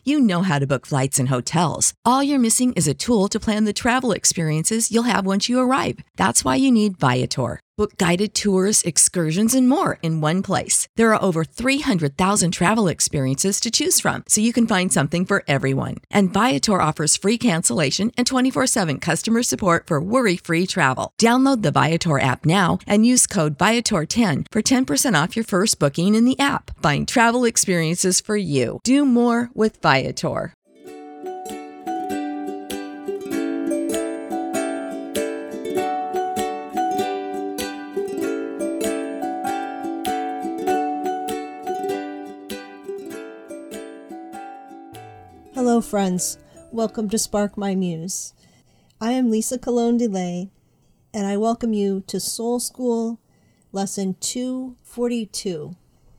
You know how to book flights and hotels. All you're missing is a tool to plan the travel experiences you'll have once you arrive. That's why you need Viator. Book guided tours, excursions, and more in one place. There are over 300,000 travel experiences to choose from, so you can find something for everyone. And Viator offers free cancellation and 24/7 customer support for worry-free travel. Download the Viator app now and use code Viator10 for 10% off your first booking in the app. Find travel experiences for you. Do more with Viator. Hello friends, welcome to Spark My Muse. I am Lisa Colon DeLay, and I welcome you to Soul School Lesson 242.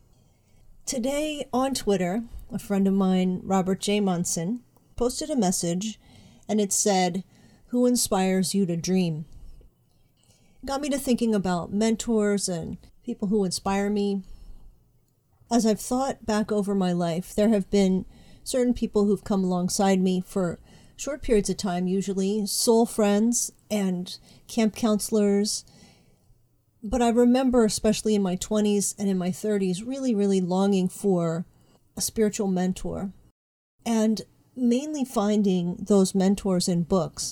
Today on Twitter, a friend of mine, Robert J. Monson, posted a message, and it said, "Who inspires you to dream?" It got me to thinking about mentors and people who inspire me. As I've thought back over my life, there have been certain people who've come alongside me for short periods of time, usually soul friends and camp counselors. But I remember, especially in my 20s and in my 30s, really longing for a spiritual mentor, and mainly finding those mentors in books.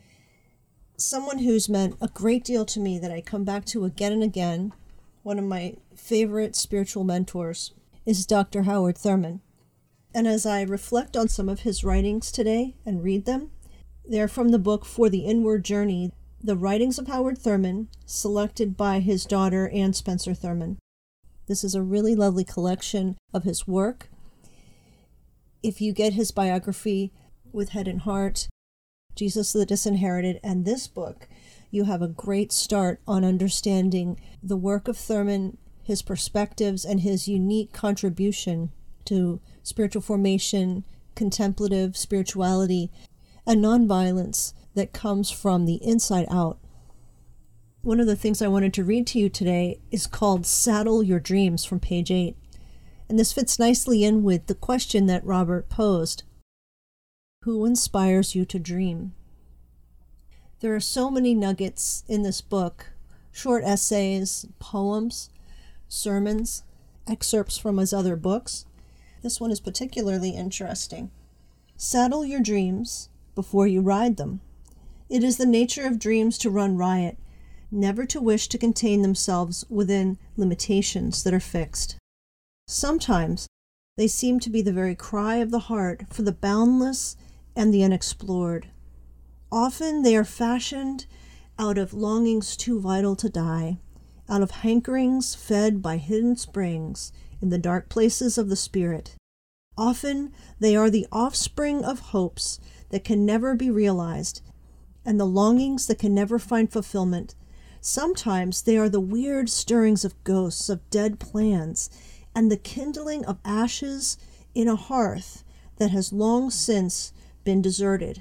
Someone who's meant a great deal to me that I come back to again and again, one of my favorite spiritual mentors, is Dr. Howard Thurman. And as I reflect on some of his writings today and read them, they're from the book For the Inward Journey, The Writings of Howard Thurman, selected by his daughter, Ann Spencer Thurman. This is a really lovely collection of his work. If you get his biography, With Head and Heart, Jesus the Disinherited, and this book, you have a great start on understanding the work of Thurman, his perspectives, and his unique contribution to spiritual formation, contemplative spirituality, and nonviolence that comes from the inside out. One of the things I wanted to read to you today is called Saddle Your Dreams from page 8. And this fits nicely in with the question that Robert posed. Who inspires you to dream? There are so many nuggets in this book, short essays, poems, sermons, excerpts from his other books. This one is particularly interesting. Saddle your dreams before you ride them. It is the nature of dreams to run riot, never to wish to contain themselves within limitations that are fixed. Sometimes they seem to be the very cry of the heart for the boundless and the unexplored. Often they are fashioned out of longings too vital to die, out of hankerings fed by hidden springs in the dark places of the spirit. Often they are the offspring of hopes that can never be realized and the longings that can never find fulfillment. Sometimes they are the weird stirrings of ghosts of dead plans and the kindling of ashes in a hearth that has long since been deserted.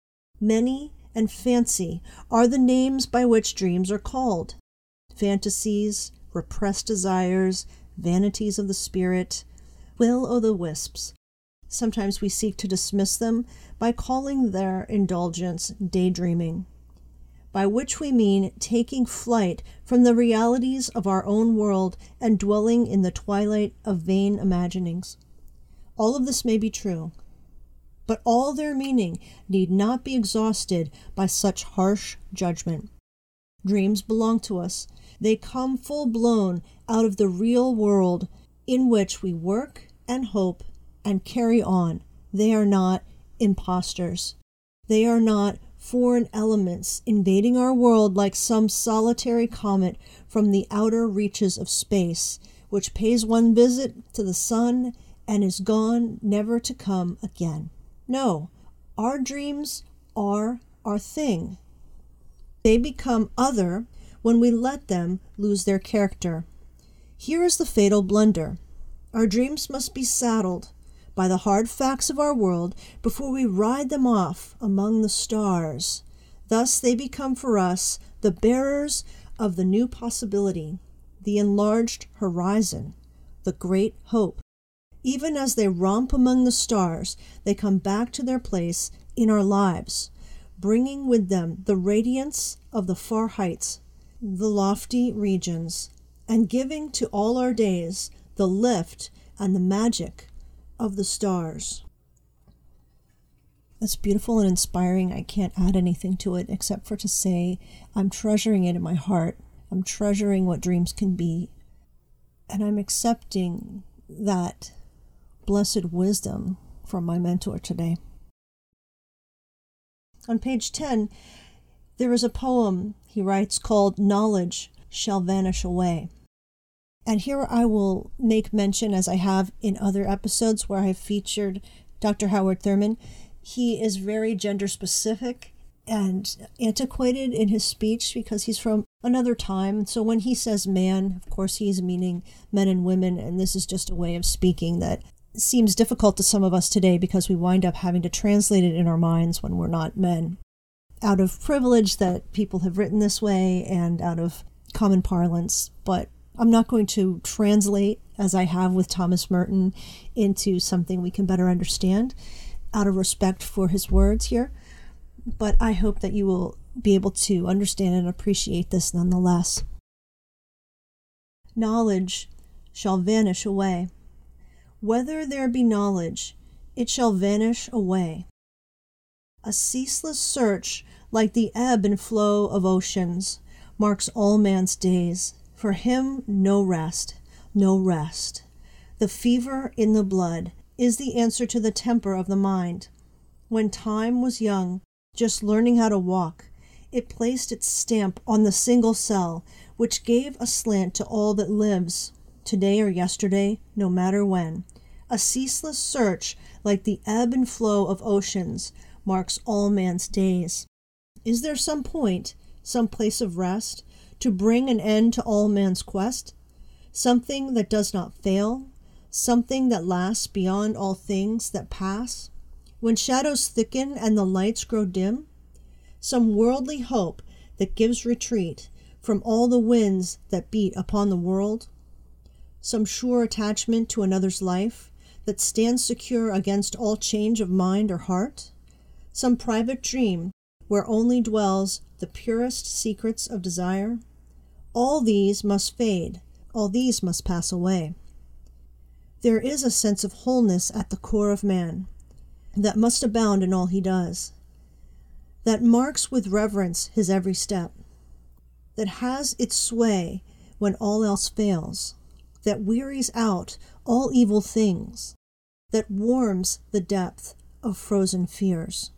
Many and fancy are the names by which dreams are called. Fantasies, repressed desires, vanities of the spirit, will-o'-the-wisps. Sometimes we seek to dismiss them by calling their indulgence daydreaming, by which we mean taking flight from the realities of our own world and dwelling in the twilight of vain imaginings. All of this may be true, but all their meaning need not be exhausted by such harsh judgment. Dreams belong to us. They come full-blown out of the real world in which we work and hope and carry on. They are not impostors. They are not foreign elements invading our world like some solitary comet from the outer reaches of space, which pays one visit to the sun and is gone never to come again. No, our dreams are our thing. They become other when we let them lose their character. Here is the fatal blunder. Our dreams must be saddled by the hard facts of our world before we ride them off among the stars. Thus they become for us the bearers of the new possibility, the enlarged horizon, the great hope. Even as they romp among the stars, they come back to their place in our lives, bringing with them the radiance of the far heights, the lofty regions, and giving to all our days the lift and the magic of the stars. That's beautiful and inspiring. I can't add anything to it except for to say I'm treasuring it in my heart. I'm treasuring what dreams can be. And I'm accepting that blessed wisdom from my mentor today. On page 10, there is a poem he writes called "Knowledge Shall Vanish Away." And here I will make mention, as I have in other episodes where I've featured Dr. Howard Thurman. He is very gender specific and antiquated in his speech because he's from another time. So when he says man, of course he's meaning men and women, and this is just a way of speaking that seems difficult to some of us today because we wind up having to translate it in our minds when we're not men. Out of privilege that people have written this way and out of common parlance, but I'm not going to translate, as I have with Thomas Merton, into something we can better understand out of respect for his words here. But I hope that you will be able to understand and appreciate this nonetheless. Knowledge shall vanish away. Whether there be knowledge, it shall vanish away. A ceaseless search, like the ebb and flow of oceans, marks all man's days. For him no rest, no rest. The fever in the blood is the answer to the temper of the mind. When time was young, just learning how to walk, it placed its stamp on the single cell, which gave a slant to all that lives, today or yesterday, no matter when. A ceaseless search, like the ebb and flow of oceans, marks all man's days. Is there some point, some place of rest, to bring an end to all man's quest? Something that does not fail, something that lasts beyond all things that pass? When shadows thicken and the lights grow dim? Some worldly hope that gives retreat from all the winds that beat upon the world? Some sure attachment to another's life that stands secure against all change of mind or heart? Some private dream where only dwells the purest secrets of desire? All these must fade, all these must pass away. There is a sense of wholeness at the core of man that must abound in all he does, that marks with reverence his every step, that has its sway when all else fails, that wearies out all evil things, that warms the depth of frozen fears,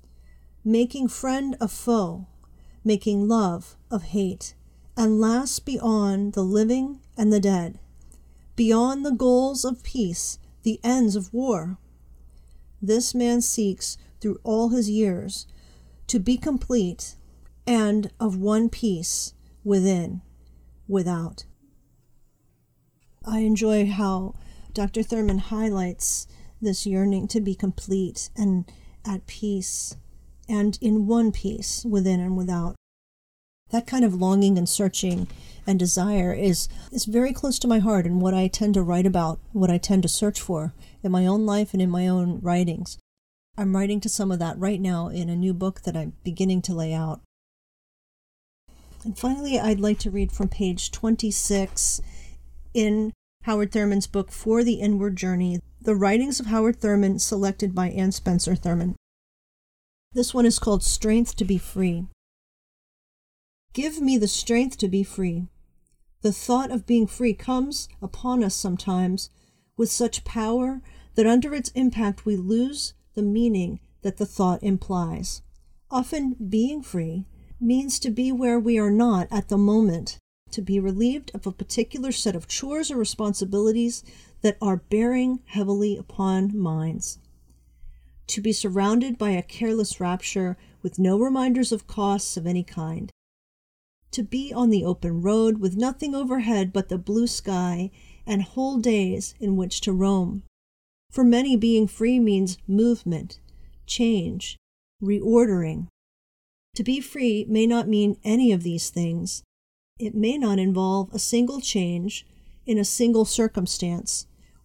making friend of foe, making love of hate, and lasts beyond the living and the dead, beyond the goals of peace, the ends of war. This man seeks through all his years to be complete and of one piece within, without. I enjoy how Dr. Thurman highlights this yearning to be complete and at peace and in one piece within and without. That kind of longing and searching and desire is very close to my heart and what I tend to write about, what I tend to search for in my own life and in my own writings. I'm writing to some of that right now in a new book that I'm beginning to lay out. And finally, I'd like to read from page 26 in Howard Thurman's book, For the Inward Journey, The Writings of Howard Thurman, selected by Anne Spencer Thurman. This one is called Strength to be Free. Give me the strength to be free. The thought of being free comes upon us sometimes with such power that under its impact we lose the meaning that the thought implies. Often being free means to be where we are not at the moment, to be relieved of a particular set of chores or responsibilities that are bearing heavily upon minds. To be surrounded by a careless rapture with no reminders of costs of any kind. To be on the open road with nothing overhead but the blue sky and whole days in which to roam. For many, being free means movement, change, reordering. To be free may not mean any of these things. It may not involve a single change in a single circumstance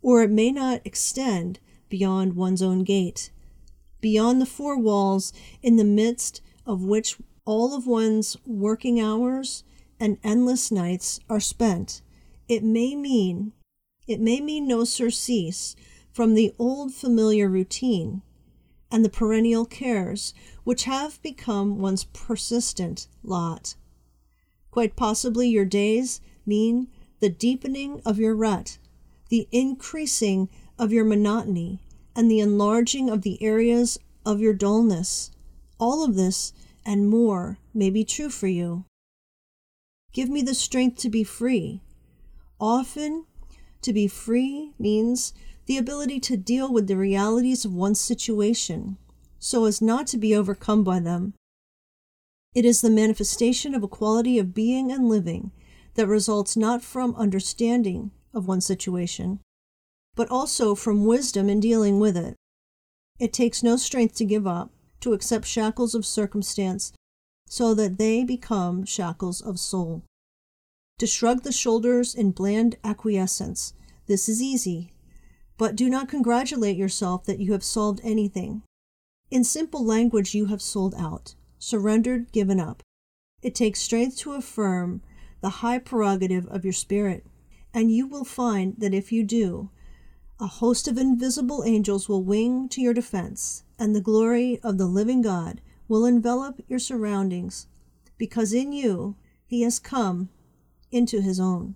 or it may not extend beyond one's own gate, beyond the four walls in the midst of which all of one's working hours and endless nights are spent. It may mean no surcease from the old familiar routine and the perennial cares which have become one's persistent lot. Quite possibly your days mean the deepening of your rut, the increasing of your monotony, and the enlarging of the areas of your dullness. All of this and more may be true for you. Give me the strength to be free. Often, to be free means the ability to deal with the realities of one's situation so as not to be overcome by them. It is the manifestation of a quality of being and living that results not from understanding of one's situation, but also from wisdom in dealing with it. It takes no strength to give up, to accept shackles of circumstance so that they become shackles of soul. To shrug the shoulders in bland acquiescence. This is easy, but do not congratulate yourself that you have solved anything. In simple language, you have sold out, surrendered, given up. It takes strength to affirm the high prerogative of your spirit, and you will find that if you do, a host of invisible angels will wing to your defense, and the glory of the living God will envelop your surroundings, because in you he has come into his own.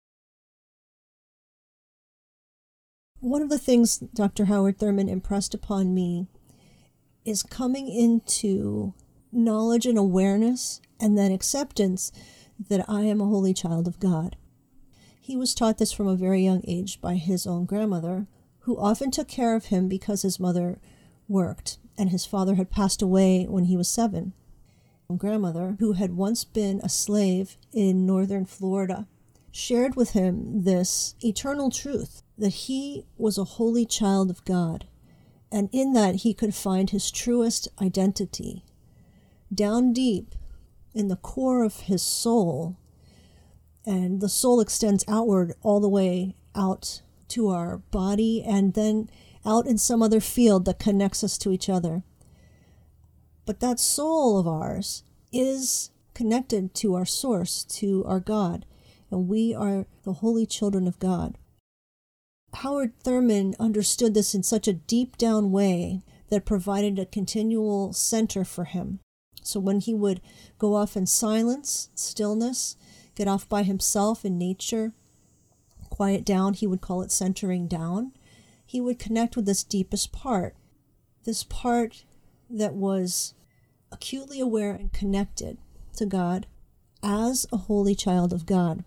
One of the things Dr. Howard Thurman impressed upon me is coming into knowledge and awareness and then acceptance that I am a holy child of God. He was taught this from a very young age by his own grandmother, who often took care of him because his mother worked and his father had passed away when he was 7. Grandmother, who had once been a slave in northern Florida, shared with him this eternal truth that he was a holy child of God, and in that he could find his truest identity. Down deep in the core of his soul, and the soul extends outward all the way out to our body and then out in some other field that connects us to each other. But that soul of ours is connected to our source, to our God, and we are the holy children of God. Howard Thurman understood this in such a deep down way that provided a continual center for him. So when he would go off in silence, stillness, get off by himself in nature, quiet down, he would call it centering down, he would connect with this deepest part, this part that was acutely aware and connected to God as a holy child of God.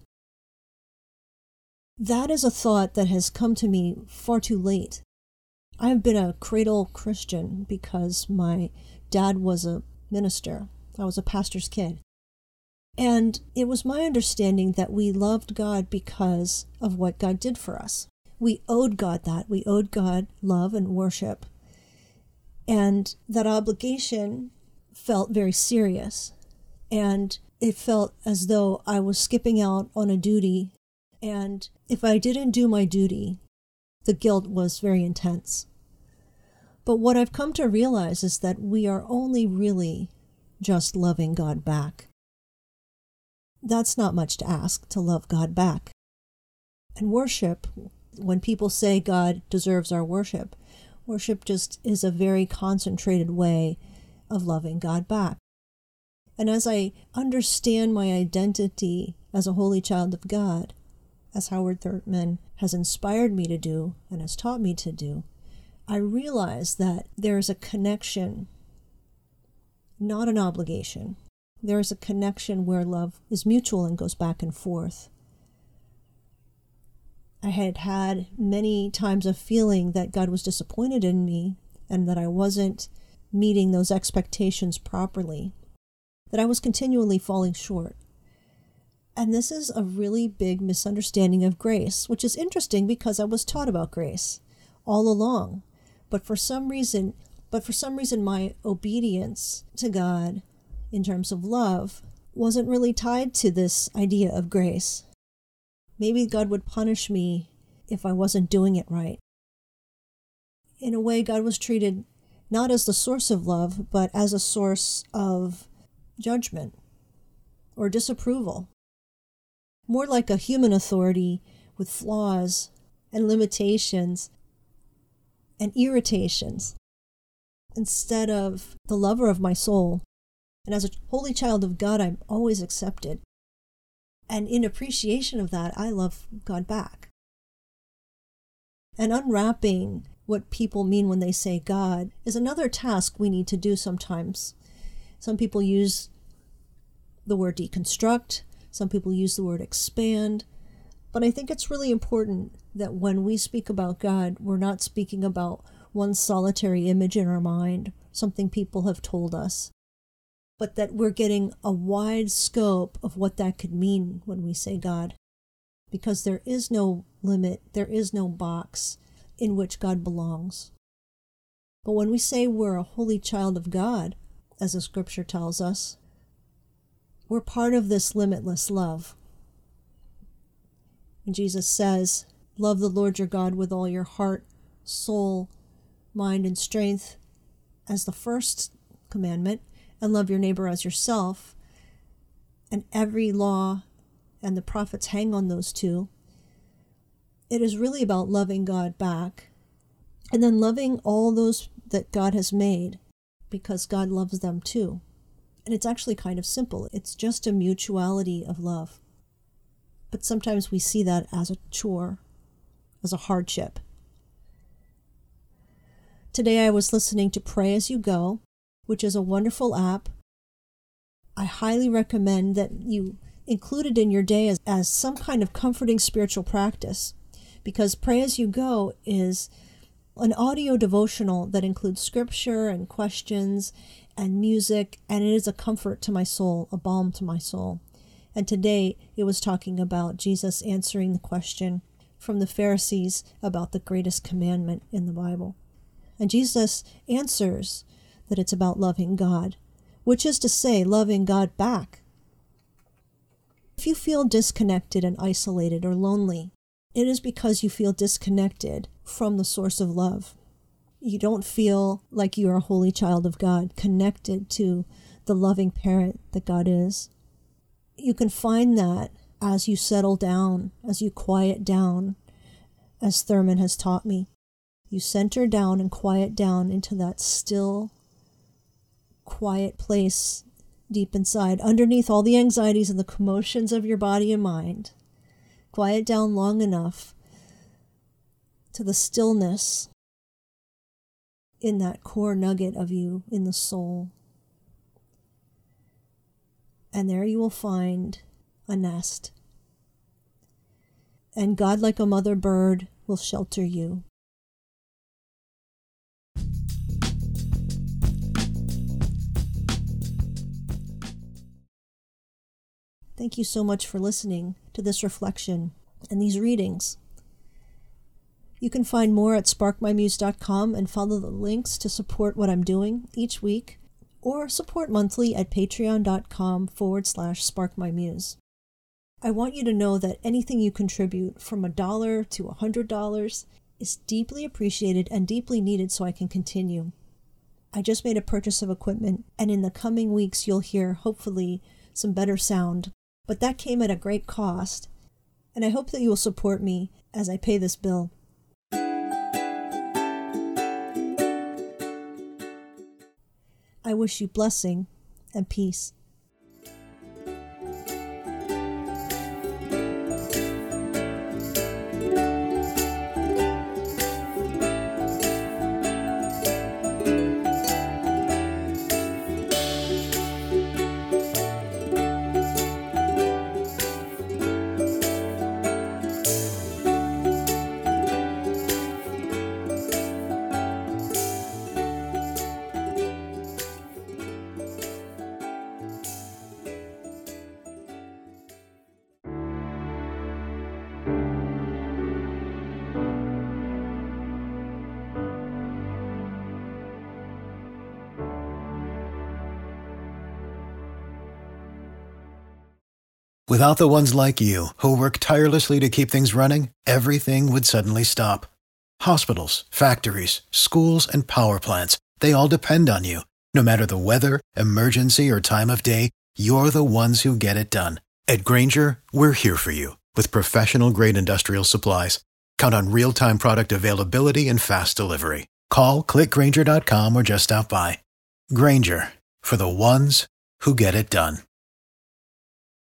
That is a thought that has come to me far too late. I have been a cradle Christian because my dad was a minister. I was a pastor's kid. And it was my understanding that we loved God because of what God did for us. We owed God that. We owed God love and worship. And that obligation felt very serious. And it felt as though I was skipping out on a duty. And if I didn't do my duty, the guilt was very intense. But what I've come to realize is that we are only really just loving God back. That's not much to ask, to love God back. And worship, when people say God deserves our worship, worship just is a very concentrated way of loving God back. And as I understand my identity as a holy child of God, as Howard Thurman has inspired me to do and has taught me to do, I realize that there is a connection, not an obligation. There is a connection where love is mutual and goes back and forth. I had had many times of feeling that God was disappointed in me and that I wasn't meeting those expectations properly, that I was continually falling short. And this is a really big misunderstanding of grace, which is interesting because I was taught about grace all along. But for some reason, my obedience to God in terms of love wasn't really tied to this idea of grace. Maybe God would punish me if I wasn't doing it right. In a way, God was treated not as the source of love, but as a source of judgment or disapproval. More like a human authority with flaws and limitations and irritations, instead of the lover of my soul. And as a holy child of God, I'm always accepted. And in appreciation of that, I love God back. And unwrapping what people mean when they say God is another task we need to do sometimes. Some people use the word deconstruct, some people use the word expand, but I think it's really important that when we speak about God, we're not speaking about one solitary image in our mind, something people have told us, but that we're getting a wide scope of what that could mean when we say God. Because there is no limit, there is no box in which God belongs. But when we say we're a holy child of God, as the scripture tells us, we're part of this limitless love. And Jesus says, love the Lord your God with all your heart, soul, mind, and strength as the first commandment, and love your neighbor as yourself. And every law and the prophets hang on those two. It is really about loving God back, and then loving all those that God has made, because God loves them too. And it's actually kind of simple. It's just a mutuality of love. But sometimes we see that as a chore, as a hardship. Today I was listening to Pray As You Go, which is a wonderful app. I highly recommend that you include it in your day as some kind of comforting spiritual practice, because Pray As You Go is an audio devotional that includes scripture and questions and music, and it is a comfort to my soul, a balm to my soul. And today it was talking about Jesus answering the question from the Pharisees about the greatest commandment in the Bible. And Jesus answers that it's about loving God, which is to say, loving God back. If you feel disconnected and isolated or lonely, it is because you feel disconnected from the source of love. You don't feel like you are a holy child of God, connected to the loving parent that God is. You can find that as you settle down, as you quiet down, as Thurman has taught me. You center down and quiet down into that still, quiet place deep inside, underneath all the anxieties and the commotions of your body and mind. Quiet down long enough to the stillness in that core nugget of you, in the soul. And there you will find a nest. And God, like a mother bird, will shelter you. Thank you so much for listening to this reflection and these readings. You can find more at sparkmymuse.com and follow the links to support what I'm doing each week, or support monthly at patreon.com/sparkmymuse. I want you to know that anything you contribute from $1 to $100 is deeply appreciated and deeply needed so I can continue. I just made a purchase of equipment, and in the coming weeks you'll hear, hopefully, some better sound. But that came at a great cost, and I hope that you will support me as I pay this bill. I wish you blessing and peace. Without the ones like you, who work tirelessly to keep things running, everything would suddenly stop. Hospitals, factories, schools, and power plants, they all depend on you. No matter the weather, emergency, or time of day, you're the ones who get it done. At Grainger, we're here for you with professional-grade industrial supplies. Count on real-time product availability and fast delivery. Call, click Grainger.com, or just stop by. Grainger, for the ones who get it done.